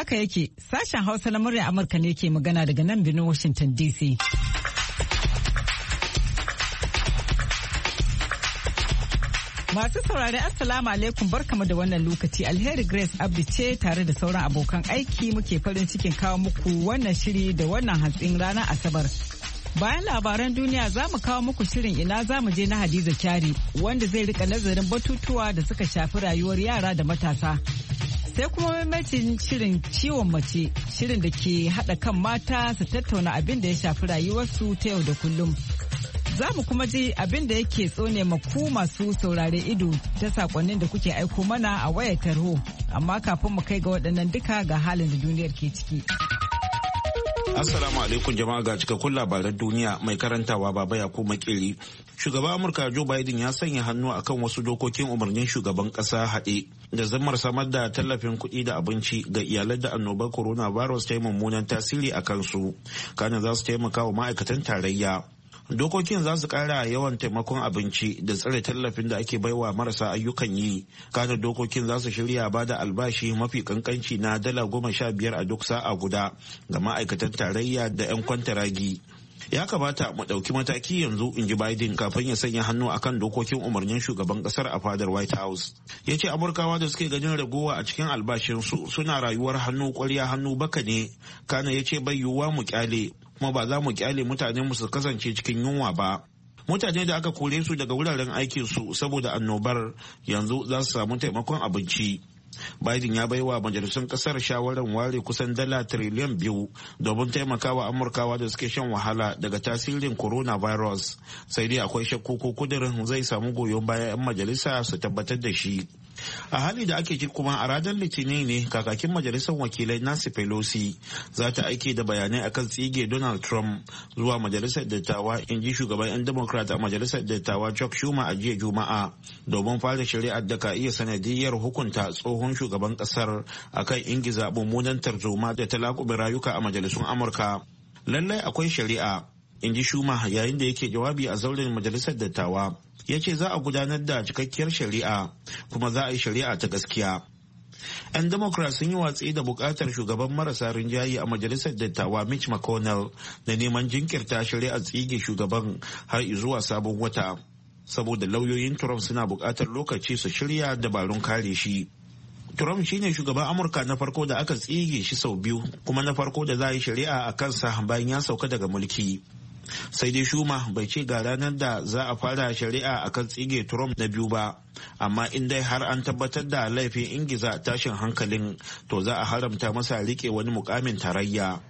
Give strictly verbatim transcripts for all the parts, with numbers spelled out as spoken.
Haka yake, sashen Hausa na murya Amurka ne ke magana daga nan birnin Washington D C. Masu saurari Assalamu alaikum barkamu da wannan lokaci. Alheri Grace Abdi ce tare da sauran abokan aiki muke farin cikin kawo muku wannan shiri da wannan hantsin ranar Asabar. Bayan labaran duniya za mu kawo muku shirin ina za mu je na Hadiza Kyari wanda zai rika nazarin batutuwa da suka shafi rayuwar yara da matasa. Sai kuma maimacin shirin ciwon mace, shirin da ke haɗa kan mata su tattauna abin da ya shafi rayuwarsu ta yau da kullum. Za mu kuma ji abin da yake tsone maku masu saurare ido ta sakonnin da kuke aiko mana a wayar tarho. Amma kafin mu kai ga waɗannan duka ga halin da duniyar ke ciki. Assalamu alaikum jama'a ga cikakkun labaran duniya mai karantawa Baba Yakubu Makeri. Shugaban Amurka Joe Biden ya sanya hannu akan wasu dokokin umarnin shugaban kasa haɗe da zammar samar da tallafin kuɗi da abinci ga iyalan da annobar coronavirus ta yi mummunan tasiri a kansu. Kana za su taimaka wa ma'aikatan tarayya. Dokokin za su kara yawan taimakon abinci da tsare tallafin da ake baiwa marasa ayyukan yi. Kana dokokin za su shirya ba da albashi mafi kankanci na dala goma sha biyar a duk sa'a guda ga ma'aikatan tarayya da 'yan kwantaragi. Ya kamata mu ɗauki mataki yanzu, in ji Biden kafin ya sanya hannu akan dokokin umarnin shugaban ƙasar a fadar White House. Ya ce Amurkawa da suke ganin ragowa a cikin albashinsu suna rayuwar hannu ƙwarya hannu baka ne. Kana ya ce bai yiwuwa mu kyale, kuma ba za mu kyale mutane mu su kasance cikin yunwa ba. Mutane da aka kore su daga wuraren aikinsu saboda annobar yanzu za su samu taimakon abinci. Biden ya baiwa majalisun kasar shawarar ware kusan dala tiriliyan biyu domin taimakawa Amurkawa da suke shan wahala daga tasirin coronavirus. Sai dai akwai shakku ko kudirin zai samu goyon bayan 'yan majalisa su tabbatar da shi. A hali da ake ji kuma a ranar Litinin ne kakakin majalisar wakilai Nancy Pelosi za ta aike da bayanai akan tsige Donald Trump zuwa majalisar dattawa, in ji shugaban 'yan Democrat a majalisar dattawa Chuck Schumer a jiya Juma'a, domin fara shari'ar da ka iya sanadiyyar hukunta tsohon shugaban kasar akan ingiza mummunan tarzoma da talakuɓe rayuka a majalisun Amurka. Lallai akwai shari'a, in ji Schumer yayin da yake jawabi a zauren majalisar dattawa. Ya ce za a gudanar da cikakkiyar shari'a kuma za a yi shari'a ta gaskiya. 'Yan Democrat sun yi watsi da bukatar shugaban marasa rinjaye a majalisar dattawa Mitch McConnell da neman jinkirta shari'ar tsige shugaban har zuwa sabon wata, saboda lauyoyin Trump suna bukatar lokaci su shirya dabarun kare shi. Trump shine shugaban Amurka na farko da aka tsige shi sau biyu, kuma na farko da za a yi shari'a a kansa bayan ya sauka daga mulki. Sai dai Schumer bai ce ga ranar da za a fara shari'a akan tsige Trump na biyu ba, amma in dai har an tabbatar da laifin ingiza tashin hankalin, to za a haramta masa rike wani mukamin tarayya.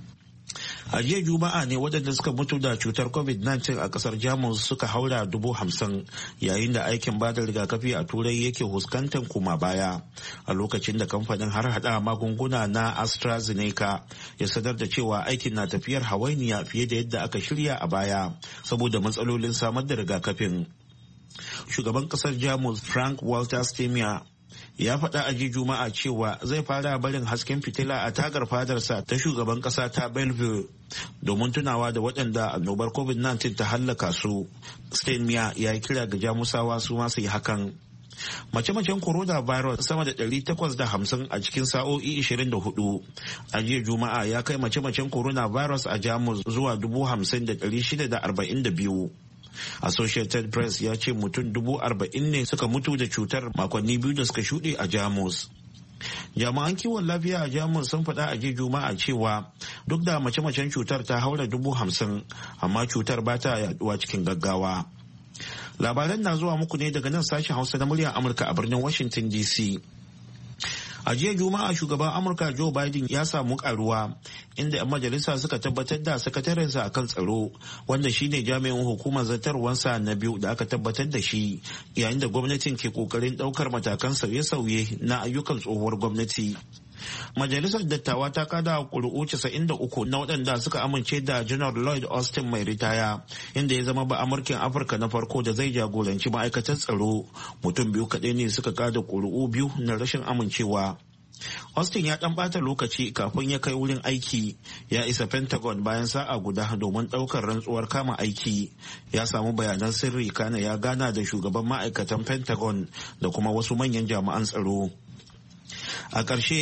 A jiya Juma'a ne waɗanda suka mutu da cutar covid nineteen a ƙasar Jamus suka haura dubu hamsin, yayin da aikin bada rigakafi a Turai yake huskantar kuma baya, a lokacin da kamfanin har hada magunguna na AstraZeneca ya sanar da cewa aikin na tafiyar hawainiya fiye da yadda aka shirya a baya saboda matsalolin samar da rigakafin. Shugaban ƙasar Jamus Frank Walter Steinmeier ya faɗa a jiya Juma'a cewa zai fara barin hasken fitila a tagar fadarsa ta shugaban ƙasa ta Bellevue domin tunawa da waɗanda annobar covid nineteen ta hallaka su. Steinmeier ya yi kira ga Jamusawa su ma su yi hakan. Mace-macen coronavirus sama da ɗari takwas da hamsin a cikin sa'o'i ishirin da hudu a jiya Juma'a ya kai mace-macen coronavirus a Jamus zuwa dubu hamsin da ɗari shida da arba'in da biyu. Associated Press ya ce mutum dubu arba'in ne suka mutu da cutar makonni biyu da suka shuɗe a Jamus. Jami'an kiwon lafiya a Jamus sun faɗa a jiya Juma'a cewa duk da mace-macen cutar ta haura dubu hamsin, amma cutar ba ta yaduwa cikin gaggawa. Labaran na zuwa muku ne daga nan sashen Hausa na muryar Amurka a birnin Washington D C. A jiya Juma'a shugaban Amurka Joe Biden ya samu karuwa inda 'yan majalisa suka tabbatar da sakatarensa akan tsaro, wanda shine jami'in hukumar zartarwansa na biyu da aka tabbatar da shi, yayin da gwamnatin ke kokarin daukar matakan sauye-sauye na ayyukan tsohuwar gwamnati. Majalisar dattawa ta kada ƙuri'u casa'in da uku na waɗanda suka amince da General Lloyd Austin mai ritaya, inda ya zama ba Amurkin Afirka na farko da zai jagoranci ma'aikatar tsaro. Mutum biyu kaɗai ne suka kada ƙuri'u biyu na rashin amincewa. Austin ya ɗan ɓata lokaci kafin ya kai wurin aiki, ya isa Pentagon bayan sa'a guda domin ɗaukar rantsuwar kama aiki. Ya samu bayanan sirri, kana ya gana da shugaban ma'aikatan Pentagon da kuma wasu manyan jami'an tsaro. A ƙarshe,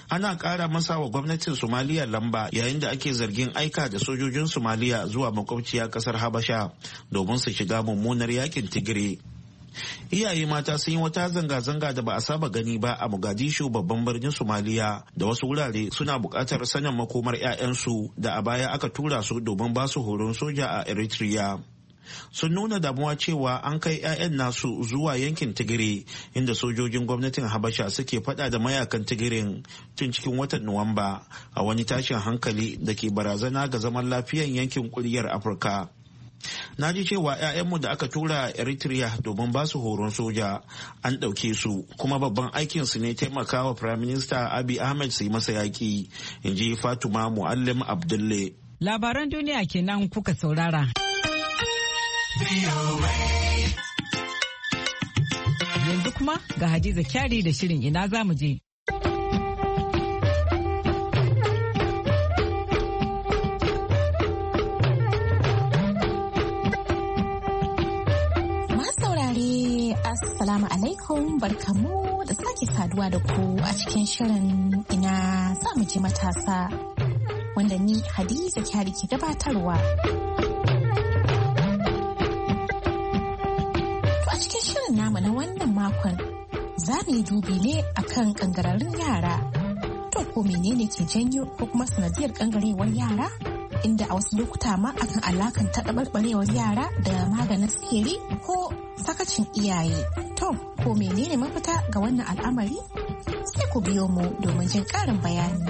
ana ƙara masa wa gwamnatin Somaliya lamba yayin da ake zargin aika da sojojin Somaliya zuwa makwabciya ƙasar Habasha domin su shiga mummunar yakin Tigray. Iyaye mata sun yi wata zanga-zanga da ba a saba gani ba a Mogadishu, babban birnin Somaliya, da wasu wurare suna buƙatar sanin makomar 'ya'yansu da a baya aka tura su domin ba su horon soja a Eritrea. Sun nuna damuwa cewa an kai 'ya'yan nasu zuwa yankin Tigray inda sojojin gwamnatin Habasha suke fada da mayakan Tigray tun cikin watan Nuwamba a wani tashin hankali da ke barazana ga zaman lafiyan yankin kuryar Afirka. Na ji cewa 'ya'yanmu da aka tura Eritrea domin ba su horon soja an ɗauke su, kuma babban aikinsu ne taimakawa Prime Minister Abiy Ahmed su yi masa yaƙi, in ji Fatuma Muallim Abdulle. Labaran duniya kenan kuka saurara. Yanzu kuma ga Hadiza Kyari da shirin ina za mu je. Assalamu alaikum, barkamu da sake saduwa da ku a cikin shirin ina za mu je matasa wanda ni Hadiza Kyari ke gabatarwa. To a cikin shirin namu na wannan makon za mu yi dubi ne akan kangararrun yara. To ko menene ke janyo ko kuma sanadiyar kangarewar yara? Inda a wasu lokuta ma akan alakanta taɓarɓarewar yara da maganin sihiri ko sakacin iyaye. To, ko menene mafita ga wannan al'amari? Sai ku biyo mu domin jin ƙarin bayani.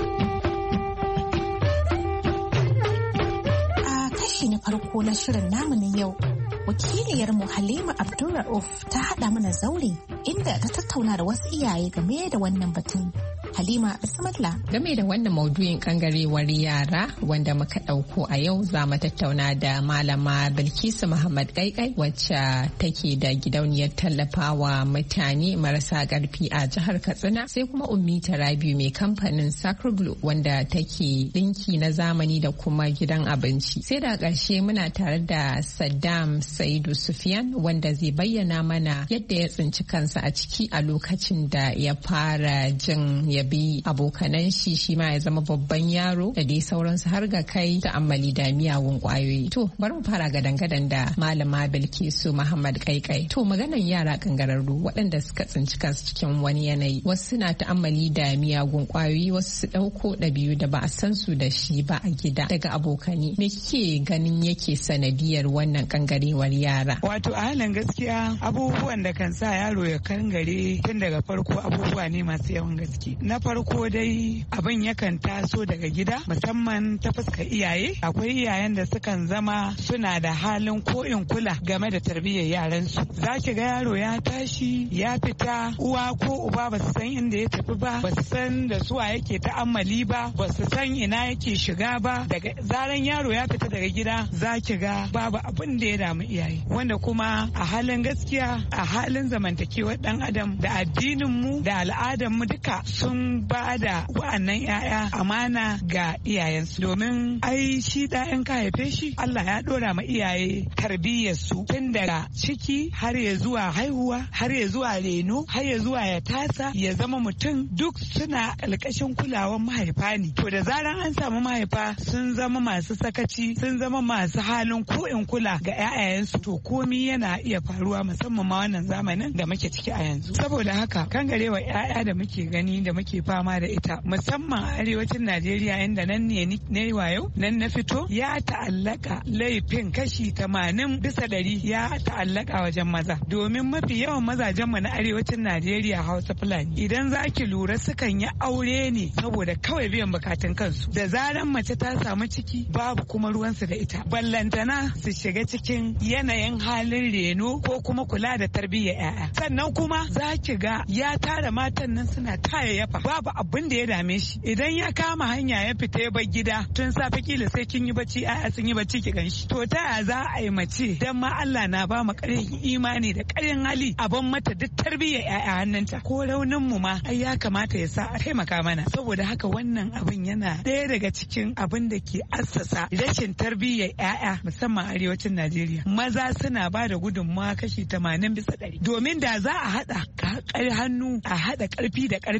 A kashi na farko na shirin namu na yau, wakiliyarmu Halima Abdulrauf ta haɗa mana zaure inda ta tattauna da wasu iyaye game da wannan batun. Halima Bismillah. Game da wannan maudu'in kangarewar yara wanda muka ɗauko a yau, za mu tattauna da Malama Bilkisu Muhammad Kaikai wacce take da gidauniyar tallafawa mutane marasa ƙarfi a jihar Katsina, sai kuma Ummi Tarabiu mai kamfanin Sacroglu wanda take ɗinki na zamani da kuma gidan abinci. Sai da ƙarshe muna tare da Saddam Saidu Sufyan wanda zai bayyana mana yadda ya tsinci kansa a ciki a lokacin da ya fara jin ya bi abokanan shi shi ma ya zama babban yaro da dai sauransu har ga kai ta'ammali da miyagun kwayoyi. To bari mu fara gadan-gadan da Malama Bilkisu Muhammad Kaikai. To maganan yara kangararru waɗanda suka tsinci kansu cikin wani yanayi, wasu suna ta'ammali da miyagun kwayoyi, wasu su ɗauko ɗabi'u da ba a san su da shi ba a gida daga abokani. Me kike ganin yake sanadiyar wannan kangarewar yara? Wato a halin gaskiya abubuwan da kan sa yaro ya kangare tun daga farko abubuwa ne masu yawan gaske. Na farko dai abin yakan taso daga gida, musamman ta fuska iyaye. Akwai iyayen da sukan zama suna da halin ko'in kula game da tarbiyyar yaransu. Za ki ga yaro ya tashi ya fita, uwa ko uba ba su san inda ya tafi ba, ba su san da suwa yake ta'ammali ba, ba su san ina yake shiga ba. Daga zaran yaro ya fita daga gida za ki ga babu abin da ya damu iyaye, wanda kuma a halin gaskiya a halin zamantakewar dan adam da addinin mu da al'adar mu duka sun ba da wa'annan 'ya'ya amana ga iyayensu, domin ai shi ɗayan ka haife shi Allah ya ɗora ma iyaye tarbiyyar su tun daga ciki har ya zuwa haihuwa, har ya zuwa reno, har ya zuwa ya tasa ya zama mutum, duk suna ƙarƙashin kulawan mahaifa ne. To da zaran an samu mahaifa sun zama masu sakaci, sun zama masu halin ko in kula ga 'ya'yayensu, to komi yana iya faruwa, musamman ma wannan zamanin da muke ciki a yanzu. Saboda haka kangarewa 'ya'ya da muke gani da muke fama da ita musamman a arewacin Najeriya inda nan ne ne wayo nan na fito, ya ta'allaka laifin kashi tamanin bisa ɗari ya ta'allaka wajen maza, domin mafi yawan mazajen mu na arewacin Najeriya Hausa Fulani idan za ki lura sukan yi aure ne saboda kawai biyan bukatun kansu. Da zaran mace ta samu ciki babu kuma ruwansu da ita, ballantana su shiga cikin yanayin halin reno ko kuma kula da tarbiyyar 'ya'ya. Sannan kuma za ki ga ya tara matan nan suna tayayyafa, babu abin da ya dame shi. Idan ya kama hanya ya fita ya bar gida tun safe kila sai kin yi bacci, 'ya'ya sun yi bacci ki ganshi. To ta ya za a yi mace dan ma Allah na ba mu ƙarfin imani da ƙarfin hali a ban mata duk tarbiyyar 'ya'ya hannunta, ko raunin mu ma ai ya kamata ya sa a taimaka mana. Saboda haka wannan abin yana ɗaya daga cikin abin da ke assasa rashin tarbiyyar 'ya'ya musamman arewacin Najeriya. Maza suna ba da gudunmawa kashi tamanin bisa ɗari, domin da za a haɗa hannu a haɗa ƙarfi da ƙarfe, ina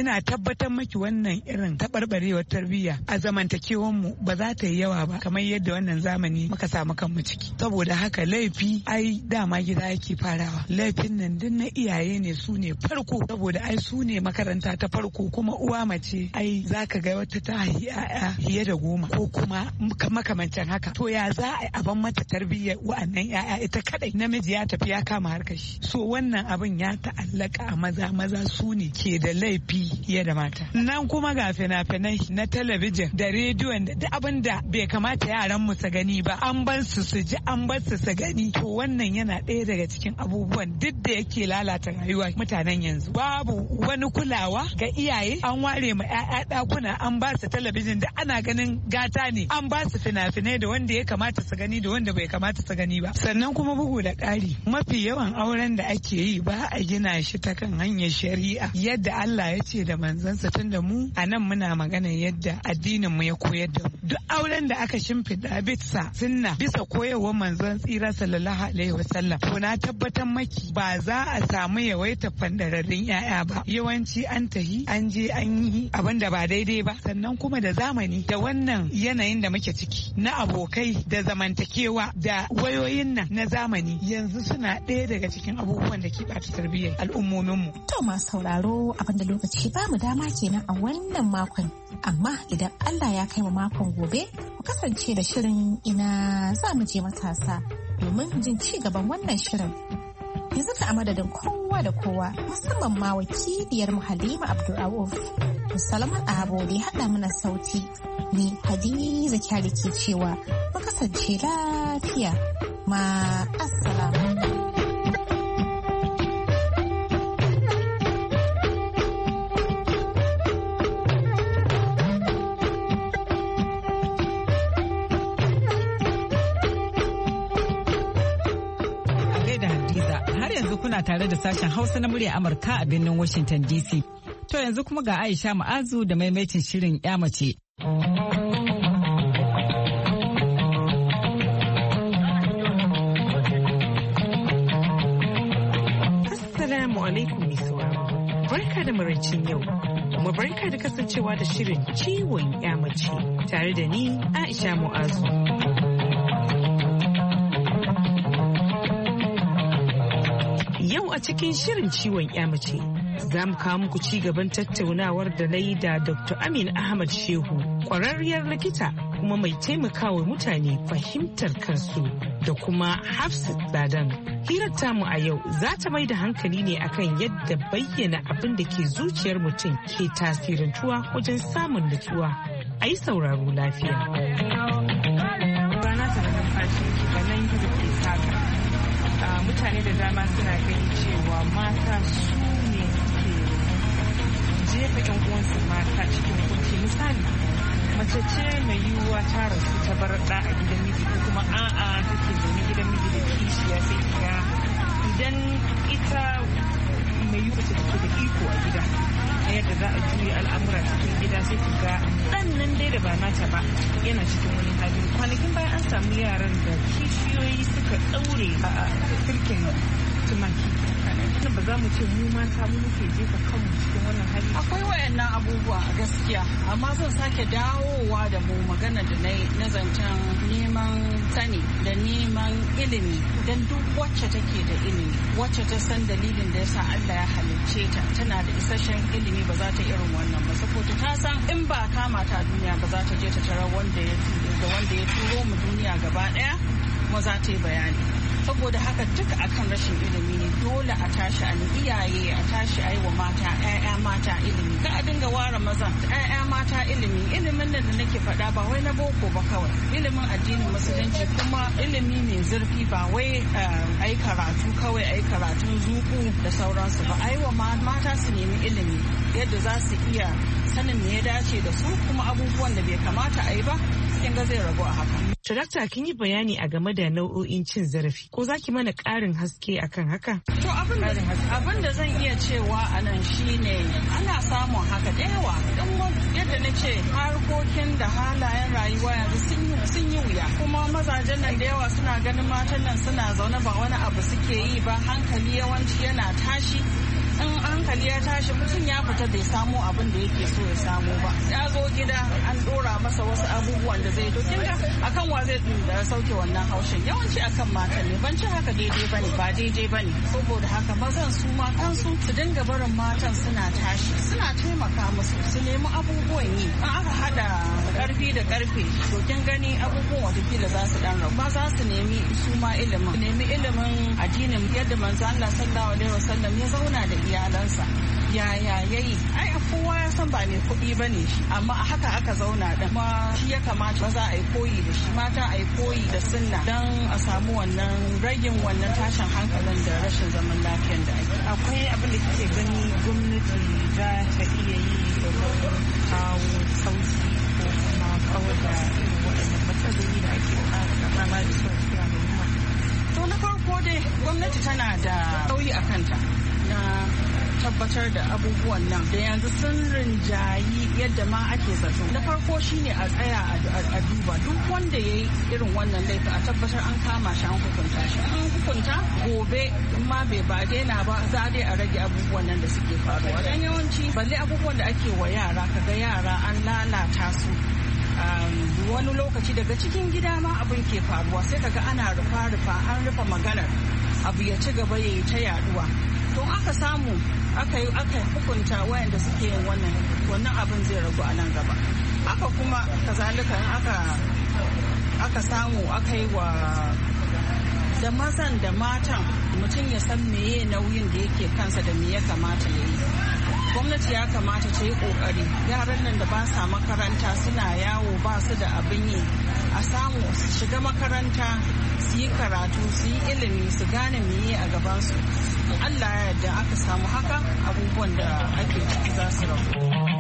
ina tabbatar maki wannan irin taɓarɓarewar tarbiyya a zamantakewar mu ba za ta yi yawa ba kamar yadda wannan zamani muka samu kanmu ciki. Saboda haka laifi ai dama gida yake farawa. Laifin nan duk na iyaye ne, su ne farko, saboda ai su ne makaranta ta farko. Kuma uwa mace ai zaka ga wata ta haihi ya'ya fiye da goma ko kuma makamancin haka. To ya za a aban mata tarbiyyar wa'annan ya'ya ita kadai, namiji ya tafi ya kama harkar shi. So wannan abin ya ta'allaka a maza, maza su ne ke da laifi fiye da mata. Nan kuma ga fina-finai na talabijin da rediyon da duk abin da bai kamata yaran mu su gani ba, an bar su su ji, an bar su su gani. To wannan yana ɗaya daga cikin abubuwan duk da yake lalata rayuwa mutanen yanzu. Babu wani kulawa ga iyaye, an ware ma 'ya'ya ɗakuna, an ba su talabijin da ana ganin gata ne, an ba su fina-finai da wanda ya kamata su gani da wanda bai kamata su gani ba. Sannan kuma bugu da ƙari, mafi yawan auren da ake yi ba a gina shi ta kan hanyar shari'a yadda Allah ya ce da manzansa, tunda mu a nan muna magana yadda addinin mu ya koyar da mu. Duk auren da aka shimfiɗa bisa sunna, bisa koyarwar manzon tsira sallallahu alaihi wasallam, to na tabbatar maki ba za a samu yawaita fandararrun 'ya'ya ba. Yawanci an tahi an je an yi abin da ba daidai ba. Sannan kuma da zamani da wannan yanayin da muke ciki na abokai da zamantakewa da wayoyin nan na zamani, yanzu suna ɗaya daga cikin abubuwan da ke ɓata tarbiyyar al'ummominmu. To masu sauraro, abin da lokaci ba mu dama kenan a wannan makon, amma idan Allah ya kai mu makon gobe, ku kasance da shirin ina za mu je matasa domin jin ci gaban wannan shirin. Yanzu ka a madadin kowa da kowa, musamman ma wakiliyar mu Halima Abdulrauf, Salman Ahabo da ya haɗa mana sauti. Ni Hadiza Kyari ke cewa mu kasance lafiya. Ma assalamu. Kuna tare da sashen Hausa na murya Amurka a birnin Washington D C. To yanzu kuma ga Aisha Ma'azu da maimaitin shirin 'ya mace. Assalamu alaikum mai sauraro. Barka da maraicin yau. Kuma barka da kasancewa da shirin ciwon 'ya mace tare da ni Aisha Ma'azu. Yau a cikin shirin ciwon 'ya mace za mu kawo muku ci gaban tattaunawar da na yi da Doctor Amin Ahmad Shehu, ƙwararriyar likita kuma mai taimakawa mutane fahimtar kansu, da kuma Hafsat Ladan. Hirar tamu a yau za ta mai da hankali ne akan yadda bayyana abin da ke zuciyar mutum ke tasirantuwa wajen samun nutsuwa. A yi sauraro lafiya. Mutane da dama suna gani cewa mata su ne ke jefa yan uwansu mata cikin kunci. Misali, mace ce mai yiwuwa ta rasu ta bar ɗa a gidan miji, ko kuma a'a take zaune gidan miji da kishiya, sai ga idan ita mai yiwuwa ce take da iko a gida na yadda za a juya al'amura cikin gida, sai ki ga ɗan nan dai da ba nata ba yana cikin wani hali. Kwanakin bayan an samu yaran da kishiyoyi suka ɗaure a kirkin tumaki. Ba za mu ce mu mata mu muke jefa kanmu cikin wannan hali. Akwai wayannan abubuwa a gaskiya, amma zan sake dawowa da mu magana da na zancen neman sani da neman ilimi. Don duk wacce take da ilimi, wacce ta san dalilin da yasa Allah ya halicce ta, tana da isasshen ilimi, ba za ta irin wannan ba, saboda ta san in ba kama ta duniya ba za ta je ta tarar wanda ya da wanda ya turo mu duniya gaba daya, kuma za ta yi bayani. Saboda haka duka akan rashin ilimi ne, dole a tashi a iyaye a tashi a yi wa mata 'ya'ya mata ilimi, ka a dinga ware maza 'ya'ya mata ilimi. Ilimin nan da nake faɗa ba wai na boko ba kawai, ilimin addinin musulunci, kuma ilimi mai zurfi, ba wai a yi karatu kawai, a yi karatun zuku da sauransu ba. A yi wa mata su nemi ilimi yadda za su iya sanin me ya dace da su, kuma abubuwan da bai kamata a yi ba, kin ga zai ragu a haka. To dakta, kin yi bayani a game da nau'o'in cin zarafi, ko za ki mana ƙarin haske akan haka? To abin da zan iya cewa a nan shine ana samun haka da yawa. Don yadda na ce, harkokin da halayen rayuwa yanzu sun yi wuya, kuma mazajen nan da yawa suna ganin matan nan suna zaune ba wani abu suke yi ba, hankali yawanci yana tashi in hankali ya tashi mutum ya fita bai samu abin da yake so ya samu ba, ya zo gida an dora masa wasu abubuwan da zai to kinga akan wa zai sauke wannan haushin, yawanci akan matan ne. Ban ci haka daidai bane, ba daidai bane. Saboda haka mazan su ma kansu su dinga barin matan suna tashi, suna taimaka musu su nemi abubuwan yi. An aka hada karfi da karfe to kin gani abubuwan watakila za su dan rabu. Za su nemi su ma ilimin nemi ilimin addinin yadda manzo Allah sallallahu alaihi wasallam ya zauna da iyalansa. Yaya yayi, ai kowa ya san ba ne kuɗi bane shi, amma a haka aka zauna da ma shi ya kamata maza a yi koyi da shi, mata a yi koyi da sunna don a samu wannan ragin wannan tashin hankalin da rashin zaman lafiyan da ake. Akwai abin da kike gani gwamnati za ta iya yi da kawo sauki ko kuma kawar da waɗannan matsaloli da ake fama da su a al'umma? To na farko dai gwamnati tana da sauyi a kanta na tabbatar da abubuwan nan da yanzu sun rinjayi yadda ma ake zato. Na farko shine a tsaya a duba duk wanda ya yi irin wannan laifin a tabbatar an kama shi an hukunta shi. An hukunta gobe in ma bai ba daina ba za dai a rage abubuwan nan da suke faruwa. Dan yawanci balle abubuwan da ake wa yara, kaga yara an lalata su. Wani lokaci daga cikin gida ma abin ke faruwa sai kaga ana rufa-rufa an rufe maganar abu ya ci gaba ya yi ta yaduwa. To aka samu aka yi aka hukunta wayanda suke yin wannan wannan abin zai ragu a nan gaba. Aka kuma kazalika aka aka samu aka yi wa da mazan da matan mutum ya san meye nauyin da yake kansa da me ya kamata ya yi. Gwamnati ya kamata ta yi kokari yaran nan da ba sa makaranta suna yawo ba su da abin yi a samu su shiga makaranta su yi karatu su yi ilimi su gane meye a gabansu. Allah ya yarda aka samu haka abubuwan da ake ciki za su rabu.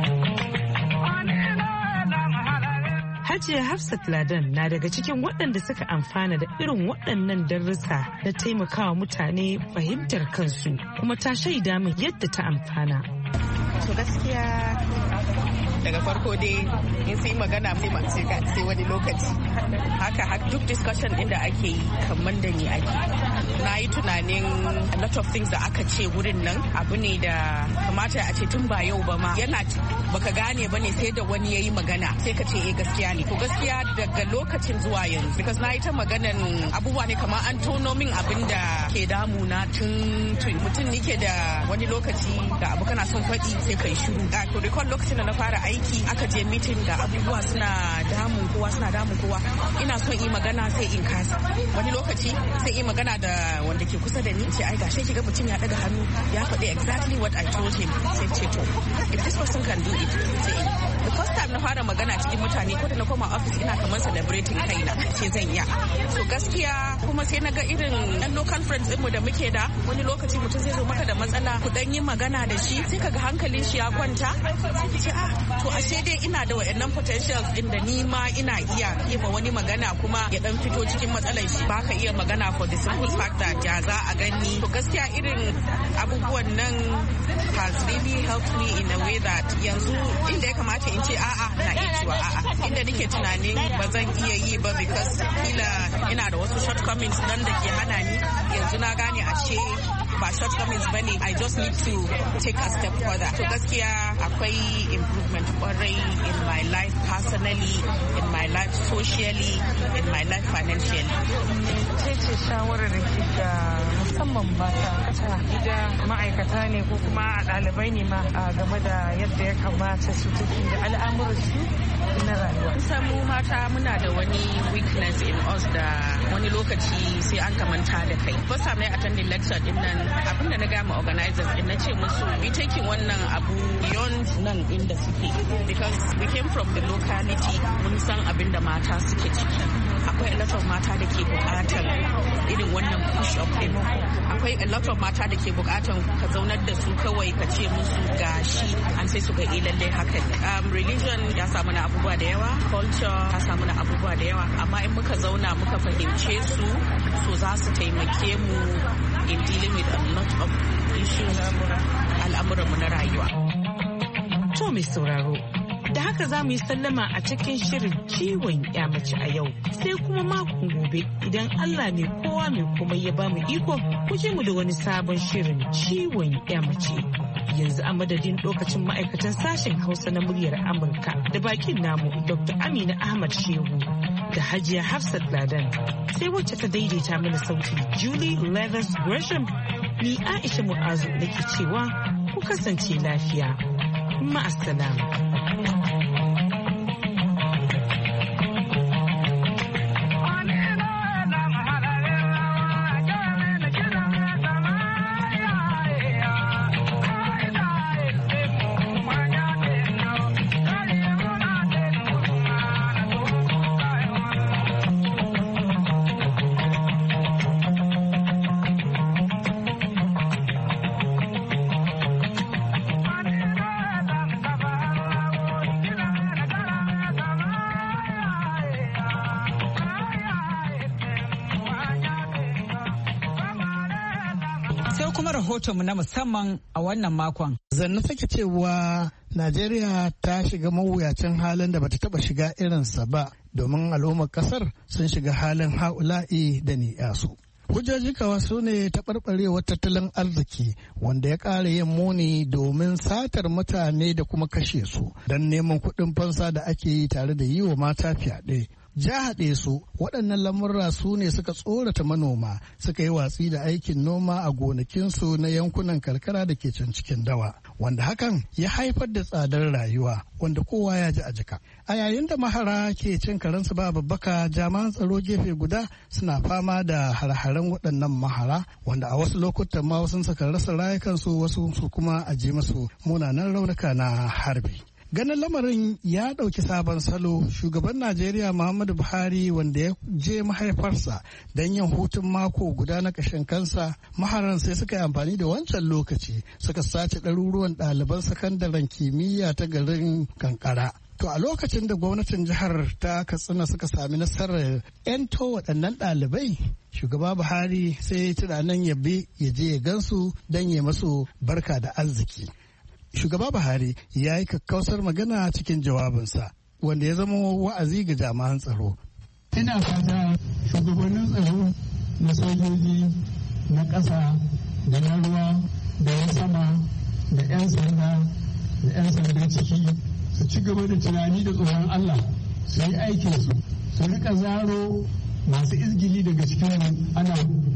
Hajiya Hafsat Ladan na daga cikin waɗanda suka amfana da irin waɗannan darussa na taimakawa mutane fahimtar kansu kuma ta shaida min yadda ta amfana. To gaskiya daga farko dai in sai magana mai mace ka sai wani lokaci haka duk discussion inda ake yi kamar da ni ake na yi tunanin a lot of things da aka ce wurin nan abu ne da kamata a ce tun ba yau ba ma yana baka gane ba ne sai da wani ya yi magana sai ka ce eh gaskiya ne. To gaskiya daga lokacin zuwa yanzu because na yi ta maganan abubuwa ne kamar an tono min abin da ke damuna tun tun mutum nike da wani lokaci da abu kana son faɗi sai kai shiru. To recall lokacin da na fara aiki aka je meeting da abubuwa suna damun kowa suna damun kowa ina son yi magana sai in kasa wani lokaci sai yi magana da wanda ke kusa da ni ce ai gashi kiga mutum ya daga hannu ya faɗi exactly what I told him sai ce to if this person can do it sai in the first time na fara magana cikin mutane ko da na koma office ina kamar celebrating kaina ce zan iya. So gaskiya kuma sai na ga irin ɗan local friends ɗinmu da muke da wani lokaci mutum zai zo maka da matsala ku dan yi magana da shi sai kaga hankalin shi ya kwanta sai ce ah to ashe dai ina da wayannan potentials din da ni ma ina iya yi ma wani magana kuma ya dan fito cikin matsalar shi ba ka iya magana for the simple fact that ya za a gani. To gaskiya irin abubuwan nan has really helped me in a way that yanzu inda ya kamata in ce a'a na iya cewa a'a inda nake tunanin ba zan iya yi ba because kila ina da wasu shortcomings nan da ke hana ni yanzu na gane a ce ba shortcomings bane I just need to take a step further. To gaskiya akwai improvement kwarai in my life personally, in my life socially, in my life financially. Ce ce shawarar da ke ga musamman mata ta gida ma'aikata ne ko kuma a ɗalibai ne ma a game da yadda ya kamata su tafi da al'amuransu na rayuwa. Kusan mu mata muna da wani weakness in us da wani lokaci sai an kamanta da kai. First time I attended lecture din nan abinda na gama organizers din na ce musu we taking wannan abu beyond nan inda suke because we came from the locality mun san abinda mata suke ciki. Akwai a lot of mata da ke bukatar irin wannan push up din. Akwai a lot of mata da ke bukatar ka zaunar da su kawai ka ce musu gashi an sai su ga eh lalle haka. Um, religion ya samu na abubuwa da yawa, culture ya samu na abubuwa da yawa, amma in muka zauna muka fahimce su so za su taimake mu in dealing with a lot of issues al'amuranmu na rayuwa. To mai sauraro Da haka za mu yi sallama a cikin shirin ciwon ya mace a yau. Sai kuma makon gobe idan Allah mai kowa mai komai ya bamu iko ku ji mu da wani sabon shirin ciwon ya mace. Yanzu a madadin lokacin ma'aikatan sashen Hausa na muryar Amurka da bakin namu Doctor Amina Ahmad Shehu da Hajiya Hafsat Ladan. Sai wacce ta daidaita mana sauti Julie Leathers Gresham. Ni Aisha Mu'azu nake cewa ku kasance lafiya. Ma'assalam. Rahotonmu na musamman a wannan makon. Zanna take cewa Najeriya ta shiga mawuyacin halin da bata taba shiga irinsa ba domin al'ummar kasar sun shiga halin ha'ula'i da ni'yasu. Hujjoji kawa su ne taɓarɓarewar tattalin arziki wanda ya ƙara yin muni domin satar mutane da kuma kashe su don neman kuɗin fansa da ake yi tare da yi wa mata fyaɗe. Jahaɗe su waɗannan lamurra su ne suka tsorata manoma suka yi watsi da aikin noma a gonakinsu na yankunan karkara da ke can cikin dawa wanda hakan ya haifar da tsadar rayuwa wanda kowa ya ji a jika. A yayin da mahara ke cin karensu ba babbaka jami'an tsaro gefe guda suna fama da har-haren waɗannan mahara wanda a wasu lokutan ma wasu suka rasa rayukansu wasu su kuma a ji musu munanan raunuka na harbi. Ganin lamarin ya ɗauki sabon salo shugaban Najeriya Muhammadu Buhari wanda ya je mahaifarsa don yin hutun mako guda na ƙashin kansa maharan sai suka yi amfani da wancan lokaci suka sace ɗaruruwan ɗaliban sakandaren kimiyya ta garin Kankara. To a lokacin da gwamnatin jihar ta Katsina suka sami nasarar 'yanto waɗannan ɗalibai shugaba Buhari sai tunanin ya bi ya je ya gansu don ya masu barka da arziki. Shugaba Buhari ya yi kakkausar magana cikin jawabinsa wanda ya zama wa'azi ga jami'an tsaro. Ina fata shugabannin tsaro na sojoji na ƙasa da na ruwa da na sama da 'yan sanda da 'yan sanda ciki su ci gaba da tunani da tsoron Allah su yi aikinsu su rika zaro masu izgili daga cikin ana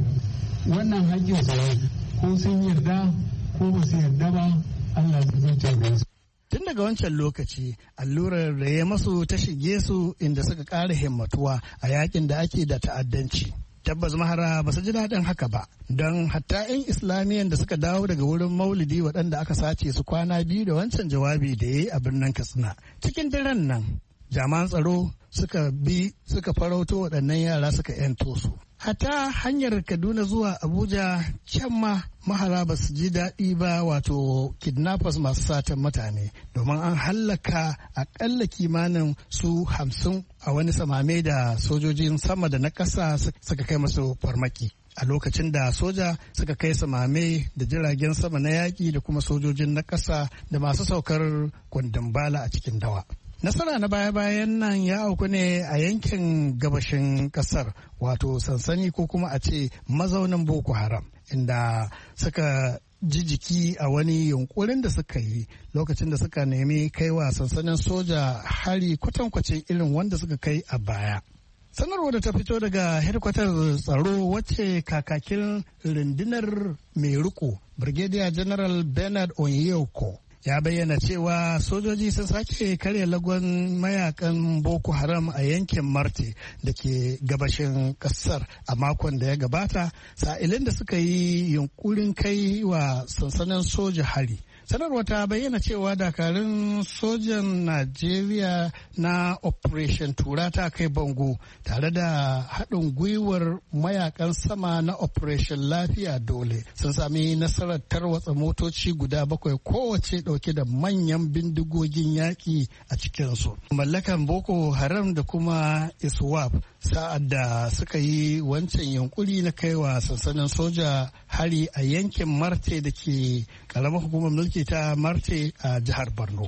wannan haƙƙin su ko sun yarda ko ba su yarda ba Allah zai tabbata su. Tun daga wancan lokaci allurar da ya masu ta shige su inda suka ƙara himmatuwa a yakin da ake da ta'addanci. Tabbas mahara ba su ji daɗin haka ba don hatta 'yan islamiyan da suka dawo daga wurin maulidi waɗanda aka sace su kwana biyu da wancan jawabi da ya yi a birnin Katsina. Cikin daren nan jami'an tsaro suka bi suka farauto waɗannan yara suka 'yanto su. Hata hanyar Kaduna zuwa Abuja can ma mahara ba su ji daɗi ba wato kidnappers masu satan mutane domin an hallaka akalla kimanin su hamsin a wani samame da sojojin sama da na ƙasa suka kai masu farmaki. A lokacin da soja suka kai samame da jiragen sama na yaƙi da kuma sojojin na ƙasa da masu saukar kwandon bala a cikin dawa. Nasara na baya-bayan nan ya auku ne a yankin gabashin kasar wato sansani ko kuma a ce mazaunin Boko Haram inda suka ji jiki a wani yunkurin da suka yi lokacin da suka nemi kaiwa sansanin soja hari kwatankwacin irin wanda suka kai a baya. Sanarwar da ta fito daga hedkwatar tsaro wacce kakakin rundunar mai riko Brigadier General Bernard Onyeko ya bayyana cewa sojoji sun sake karya lagon mayakan Boko Haram a yankin Marte da ke gabashin kasar a makon da ya gabata sa'ilin da suka yi yunkurin kai wa sansanin soja hari. Sanarwa ta bayyana cewa dakarun sojan Najeriya na Operation Tura ta kai bango tare da haɗin gwiwar mayakan sama na Operation Lafiya Dole sun sami nasarar tarwatsa motoci guda bakwai kowace ɗauke da manyan bindigogin yaƙi a cikinsu. Mallakan Boko Haram da kuma ISWAP sa'ad da suka yi wancan yunkuri na kaiwa sansanin soja hari a yankin Marte da ke ƙaramar hukumar mulki ta Marte a jihar Borno.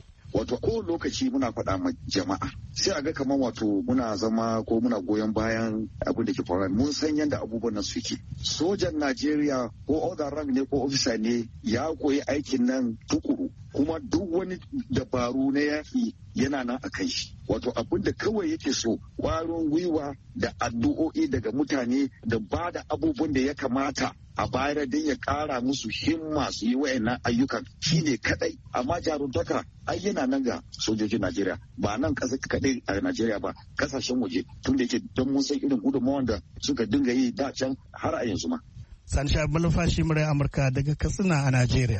wato ko lokaci muna faɗa ma jama'a sai a ga kamar wato muna zama ko muna goyon bayan abin da ke faruwa. Mun san yadda abubuwan nan suke. Sojan Najeriya ko other rank ne ko officer ne ya koyi aikin nan tukuru, kuma duk wani dabaru na yaƙi yana nan a kan shi. Wato abin da kawai yake so ƙwarin gwiwa da addu'o'i daga mutane da ba da abubuwan da ya kamata a bayar don ya ƙara musu himma su yi wayannan ayyukan shine kadai. Amma jaruntaka ai yana nan ga sojojin Najeriya, ba nan ƙasa kadai a Najeriya ba, kasashen waje, tun da yake don mun san irin gudunmawar da suka dinga yi da can har a yanzu ma. Sani Shabi Malumfashi, murai Amurka daga Katsina a Najeriya.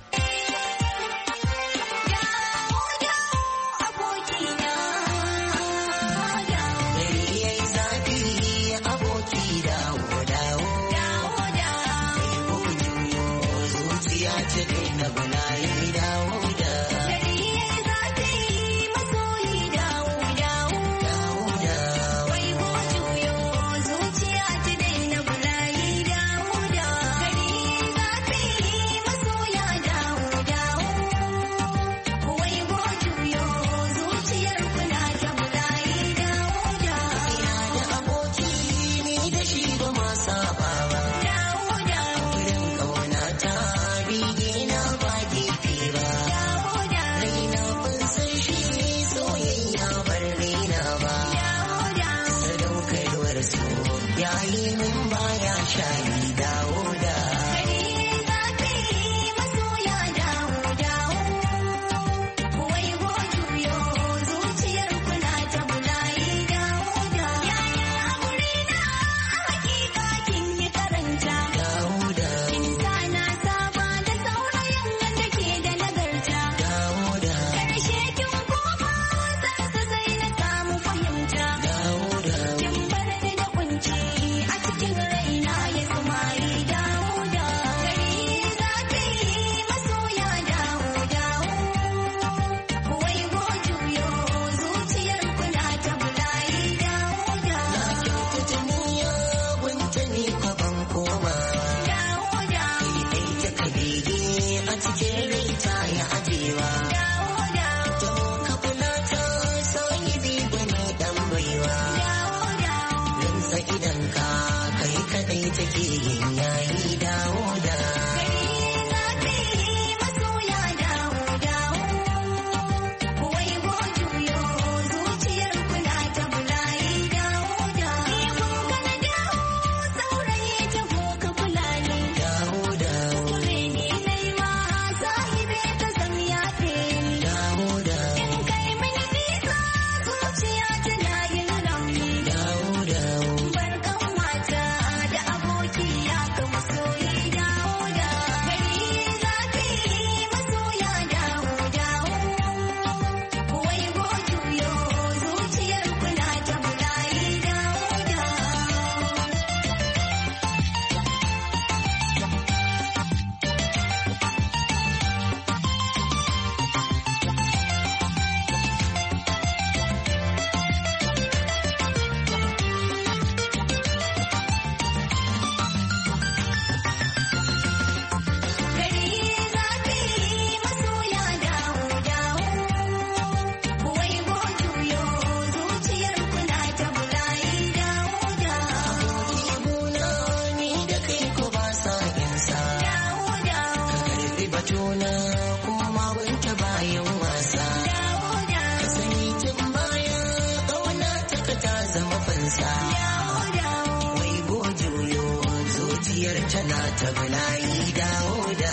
tana ta bala'i dawo da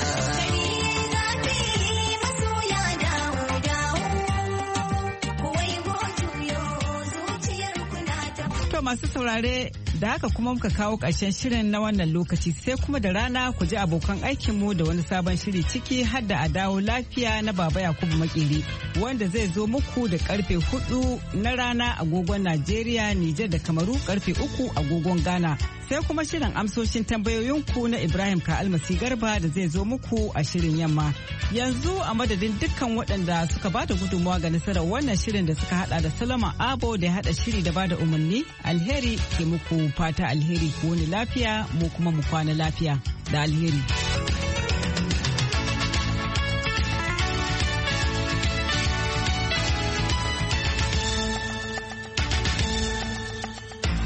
masu saurare da haka kuma muka kawo ƙarshen shirin na wannan lokaci sai kuma da rana ku ji abokan aikinmu da wani sabon shiri ciki har da a dawo lafiya na Baba Yakubu Makeri wanda zai zo muku da karfe hudu na rana agogon Najeriya, Nijar da Kamaru karfe uku agogon Ghana. Sai kuma shirin amsoshin tambayoyinku na Ibrahim Ka'almasi Garba da zai zo muku a shirin yamma. Yanzu a madadin dukkan waɗanda suka bada gudunmawa ga nasarar wannan shirin da suka hada da Salama Abo da ya hada shiri da bada umarni, alheri ke muku fata alheri ku wani lafiya mu kuma mu kwana lafiya da alheri.